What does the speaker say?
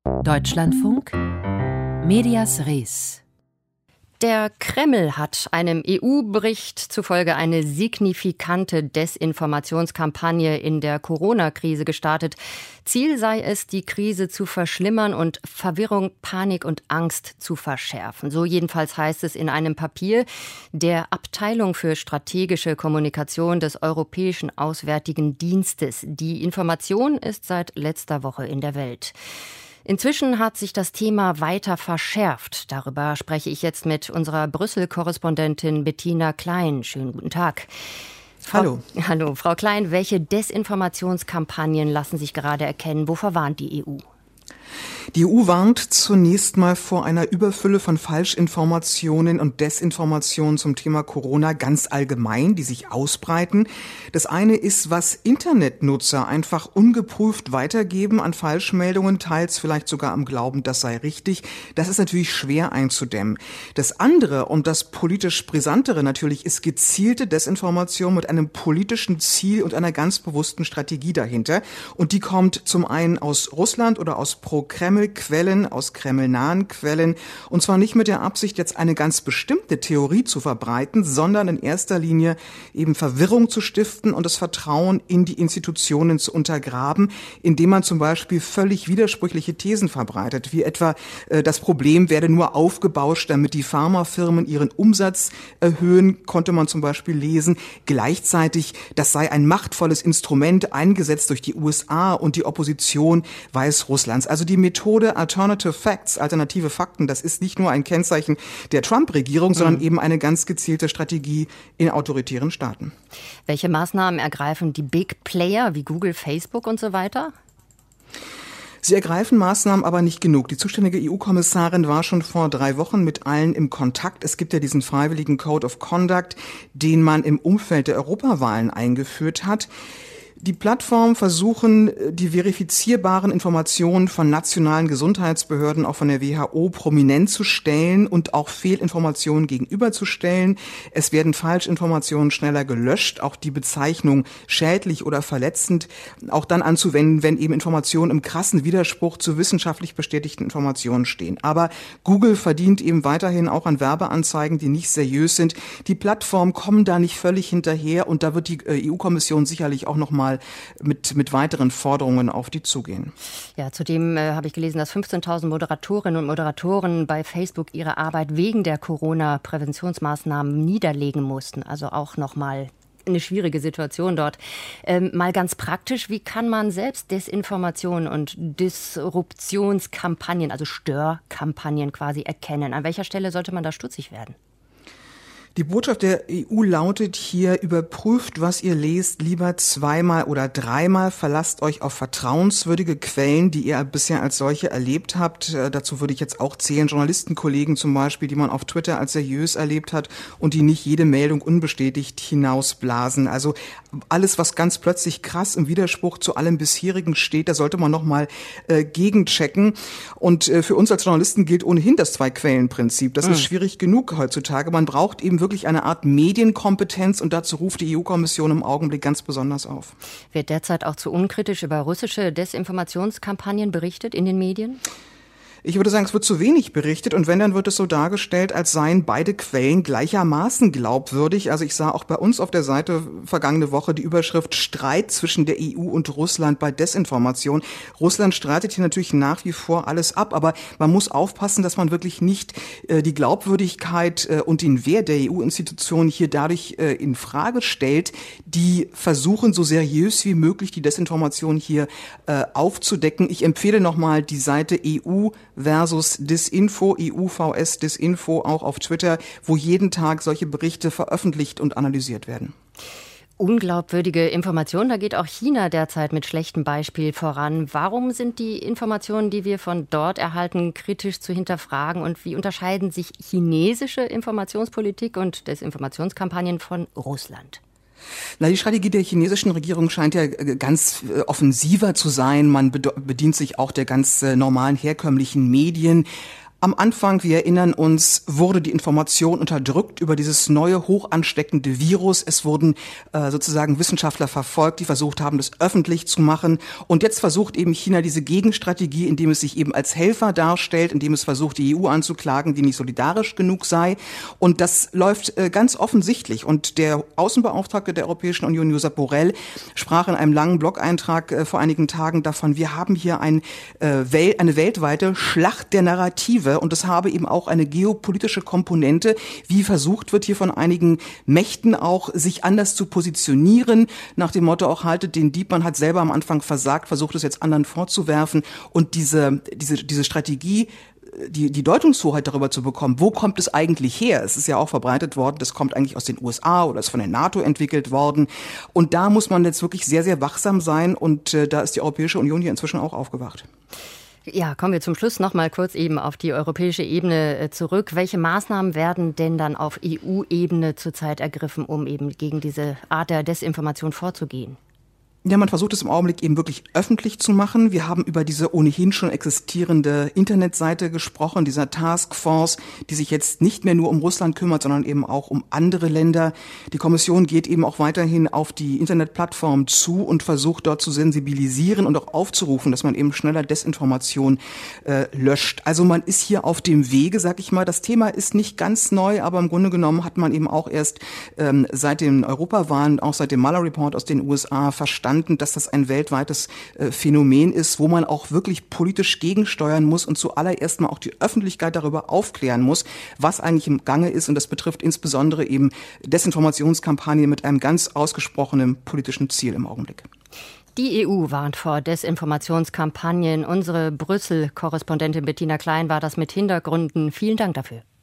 Deutschlandfunk Medias Res. Der Kreml hat einem EU-Bericht zufolge eine signifikante Desinformationskampagne in der Corona-Krise gestartet. Ziel sei es, die Krise zu verschlimmern und Verwirrung, Panik und Angst zu verschärfen. So jedenfalls heißt es in einem Papier der Abteilung für strategische Kommunikation des Europäischen Auswärtigen Dienstes. Die Information ist seit letzter Woche in der Welt. Inzwischen hat sich das Thema weiter verschärft. Darüber spreche ich jetzt mit unserer Brüssel-Korrespondentin Bettina Klein. Schönen guten Tag. Hallo. Hallo, Frau Klein. Welche Desinformationskampagnen lassen sich gerade erkennen? Wovor warnt die EU? Die EU warnt zunächst mal vor einer Überfülle von Falschinformationen und Desinformationen zum Thema Corona ganz allgemein, die sich ausbreiten. Das eine ist, was Internetnutzer einfach ungeprüft weitergeben an Falschmeldungen, teils vielleicht sogar am Glauben, das sei richtig. Das ist natürlich schwer einzudämmen. Das andere und das politisch brisantere natürlich ist gezielte Desinformation mit einem politischen Ziel und einer ganz bewussten Strategie dahinter. Und die kommt zum einen aus Russland oder aus Pro-Kreml-Quellen, aus kremlnahen Quellen, und zwar nicht mit der Absicht, jetzt eine ganz bestimmte Theorie zu verbreiten, sondern in erster Linie eben Verwirrung zu stiften und das Vertrauen in die Institutionen zu untergraben, indem man zum Beispiel völlig widersprüchliche Thesen verbreitet, wie etwa das Problem werde nur aufgebauscht, damit die Pharmafirmen ihren Umsatz erhöhen, konnte man zum Beispiel lesen. Gleichzeitig, das sei ein machtvolles Instrument, eingesetzt durch die USA und die Opposition Weißrusslands. Also die Methode Alternative Facts, alternative Fakten, das ist nicht nur ein Kennzeichen der Trump-Regierung, sondern eben eine ganz gezielte Strategie in autoritären Staaten. Welche Maßnahmen ergreifen die Big Player wie Google, Facebook und so weiter? Sie ergreifen Maßnahmen, aber nicht genug. Die zuständige EU-Kommissarin war schon vor 3 Wochen mit allen im Kontakt. Es gibt ja diesen freiwilligen Code of Conduct, den man im Umfeld der Europawahlen eingeführt hat. Die Plattformen versuchen, die verifizierbaren Informationen von nationalen Gesundheitsbehörden, auch von der WHO, prominent zu stellen und auch Fehlinformationen gegenüberzustellen. Es werden Falschinformationen schneller gelöscht, auch die Bezeichnung schädlich oder verletzend auch dann anzuwenden, wenn eben Informationen im krassen Widerspruch zu wissenschaftlich bestätigten Informationen stehen. Aber Google verdient eben weiterhin auch an Werbeanzeigen, die nicht seriös sind. Die Plattformen kommen da nicht völlig hinterher und da wird die EU-Kommission sicherlich auch noch mal mit weiteren Forderungen auf die zugehen. Ja, zudem habe ich gelesen, dass 15.000 Moderatorinnen und Moderatoren bei Facebook ihre Arbeit wegen der Corona-Präventionsmaßnahmen niederlegen mussten. Also auch nochmal eine schwierige Situation dort. Mal ganz praktisch, wie kann man selbst Desinformationen und Disruptionskampagnen, also Störkampagnen quasi erkennen? An welcher Stelle sollte man da stutzig werden? Die Botschaft der EU lautet hier: Überprüft, was ihr lest, lieber 2-mal oder 3-mal. Verlasst euch auf vertrauenswürdige Quellen, die ihr bisher als solche erlebt habt. Dazu würde ich jetzt auch zählen Journalistenkollegen zum Beispiel, die man auf Twitter als seriös erlebt hat und die nicht jede Meldung unbestätigt hinausblasen. Also alles, was ganz plötzlich krass im Widerspruch zu allem bisherigen steht, da sollte man nochmal gegenchecken. Und für uns als Journalisten gilt ohnehin das 2-Quellen-Prinzip. Das ist schwierig genug heutzutage. Man braucht eben wirklich eine Art Medienkompetenz und dazu ruft die EU-Kommission im Augenblick ganz besonders auf. Wird derzeit auch zu unkritisch über russische Desinformationskampagnen berichtet in den Medien? Ich würde sagen, es wird zu wenig berichtet und wenn, dann wird es so dargestellt, als seien beide Quellen gleichermaßen glaubwürdig. Also ich sah auch bei uns auf der Seite vergangene Woche die Überschrift Streit zwischen der EU und Russland bei Desinformation. Russland streitet hier natürlich nach wie vor alles ab, aber man muss aufpassen, dass man wirklich nicht die Glaubwürdigkeit und den Wert der EU-Institutionen hier dadurch in Frage stellt, die versuchen, so seriös wie möglich die Desinformation hier aufzudecken. Ich empfehle nochmal die Seite EU versus Disinfo, EU-VS Disinfo, auch auf Twitter, wo jeden Tag solche Berichte veröffentlicht und analysiert werden. Unglaubwürdige Informationen, da geht auch China derzeit mit schlechtem Beispiel voran. Warum sind die Informationen, die wir von dort erhalten, kritisch zu hinterfragen und wie unterscheiden sich chinesische Informationspolitik und Desinformationskampagnen von Russland? Die Strategie der chinesischen Regierung scheint ja ganz offensiver zu sein. Man bedient sich auch der ganz normalen herkömmlichen Medien. Am Anfang, wir erinnern uns, wurde die Information unterdrückt über dieses neue, hoch ansteckende Virus. Es wurden sozusagen Wissenschaftler verfolgt, die versucht haben, das öffentlich zu machen. Und jetzt versucht eben China diese Gegenstrategie, indem es sich eben als Helfer darstellt, indem es versucht, die EU anzuklagen, die nicht solidarisch genug sei. Und das läuft ganz offensichtlich. Und der Außenbeauftragte der Europäischen Union, Josep Borrell, sprach in einem langen Blog-Eintrag vor einigen Tagen davon, wir haben hier eine weltweite Schlacht der Narrative. Und es habe eben auch eine geopolitische Komponente, wie versucht wird hier von einigen Mächten auch, sich anders zu positionieren, nach dem Motto auch haltet den Dieb, man hat selber am Anfang versagt, versucht es jetzt anderen vorzuwerfen. Und diese Strategie, die Deutungshoheit darüber zu bekommen, wo kommt es eigentlich her? Es ist ja auch verbreitet worden, das kommt eigentlich aus den USA oder ist von der NATO entwickelt worden. Und da muss man jetzt wirklich sehr, sehr wachsam sein und da ist die Europäische Union hier inzwischen auch aufgewacht. Ja, kommen wir zum Schluss noch mal kurz eben auf die europäische Ebene zurück. Welche Maßnahmen werden denn dann auf EU-Ebene zurzeit ergriffen, um eben gegen diese Art der Desinformation vorzugehen? Ja, man versucht es im Augenblick eben wirklich öffentlich zu machen. Wir haben über diese ohnehin schon existierende Internetseite gesprochen, dieser Taskforce, die sich jetzt nicht mehr nur um Russland kümmert, sondern eben auch um andere Länder. Die Kommission geht eben auch weiterhin auf die Internetplattform zu und versucht dort zu sensibilisieren und auch aufzurufen, dass man eben schneller Desinformation löscht. Also man ist hier auf dem Wege, sag ich mal. Das Thema ist nicht ganz neu, aber im Grunde genommen hat man eben auch erst seit den Europawahlen, auch seit dem Mueller Report aus den USA verstanden, dass das ein weltweites Phänomen ist, wo man auch wirklich politisch gegensteuern muss und zuallererst mal auch die Öffentlichkeit darüber aufklären muss, was eigentlich im Gange ist. Und das betrifft insbesondere eben Desinformationskampagnen mit einem ganz ausgesprochenen politischen Ziel im Augenblick. Die EU warnt vor Desinformationskampagnen. Unsere Brüssel-Korrespondentin Bettina Klein war das mit Hintergründen. Vielen Dank dafür.